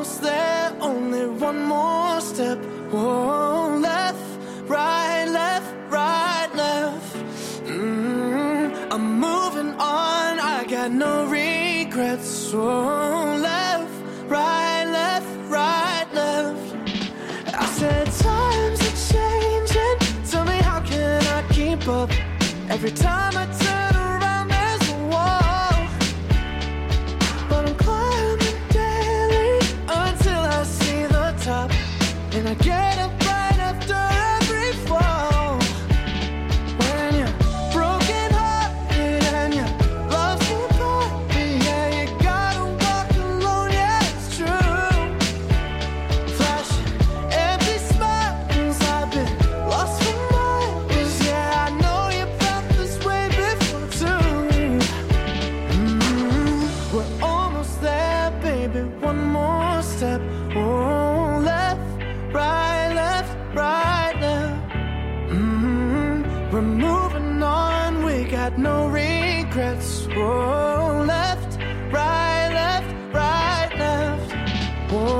almost there, only one more step. Whoa, left, right, left, right, left. I'm moving on, I got no regrets. Whoa, left, right, left. I said times are changing, tell me how can I keep up? Every time I turn around there's a wall, but I'm climbing daily until I see the top, and I get up right after every fall. When you're broken hearted and your love's so party, yeah, you gotta walk alone, yeah, it's true. Flashing empty smiles, I've been lost for miles, yeah, I know you felt this way before too. We're almost there, baby, one more step. Oh, left, right, left. We're moving on, we got no regrets. Oh, left, right, left. Oh.